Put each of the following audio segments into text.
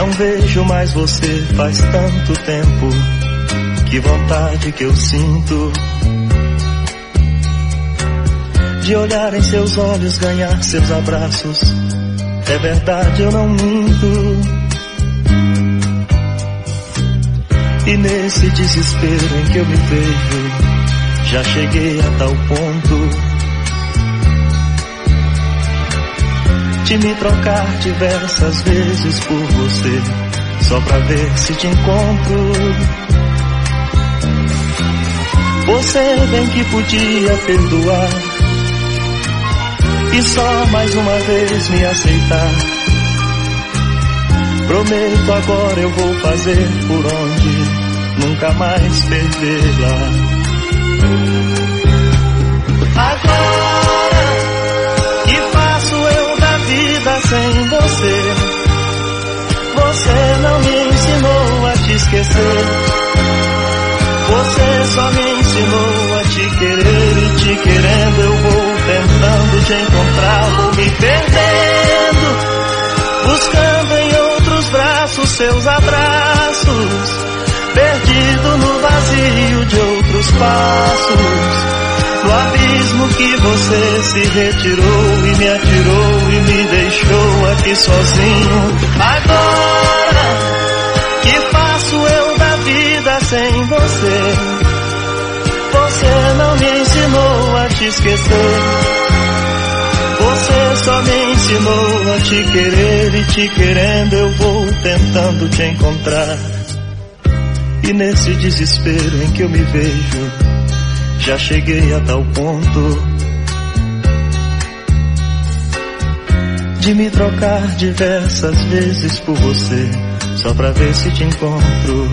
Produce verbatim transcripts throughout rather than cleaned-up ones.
Não vejo mais você faz tanto tempo. Que vontade que eu sinto de olhar em seus olhos, ganhar seus abraços. É verdade, eu não minto. E nesse desespero em que eu me vejo, já cheguei a tal ponto de me trocar diversas vezes por você, só pra ver se te encontro. Você bem que podia perdoar e só mais uma vez me aceitar. Prometo agora eu vou fazer por onde nunca mais perdê-la. Agora que faço eu da vida sem você? Você não me ensinou a te esquecer. Você só me ensinou a te querer, e te querendo eu vou tentando te encontrar. Vou me perdendo, buscando em outros braços seus abraços, perdido no vazio de outros passos, no abismo que você se retirou e me atirou e me deixou aqui sozinho. Agora que faço eu da vida sem você? Você não me ensinou a te esquecer. Você só me ensinou a te querer, e te querendo eu vou tentando te encontrar. E nesse desespero em que eu me vejo, já cheguei a tal ponto de me trocar diversas vezes por você, só pra ver se te encontro.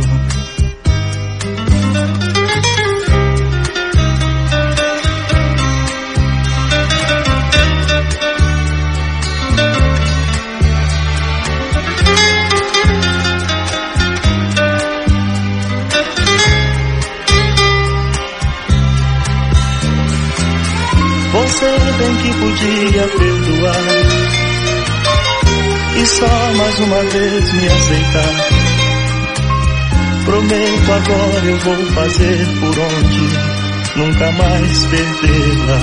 Você bem que podia perdoar e só mais uma vez me aceitar. Prometo agora eu vou fazer por onde nunca mais perdê-la.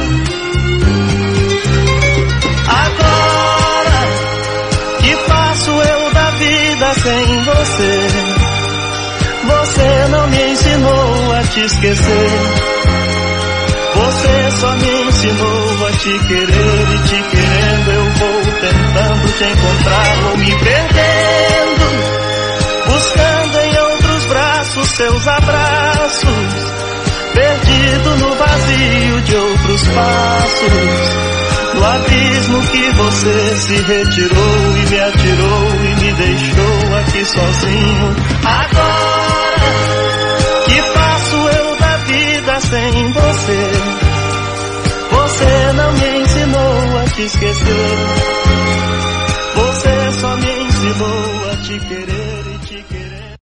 Agora que faço eu da vida sem você? Você não me ensinou a te esquecer. Você só me ensinou a te querer, e te querendo eu vou tentando te encontrar. Vou me perdendo, buscando em outros braços seus abraços, perdido no vazio de outros passos, no abismo que você se retirou e me atirou e me deixou aqui sozinho. Agora que faço eu da vida sem você? Você não me ensinou a te esquecer. Você só me ensinou a te querer.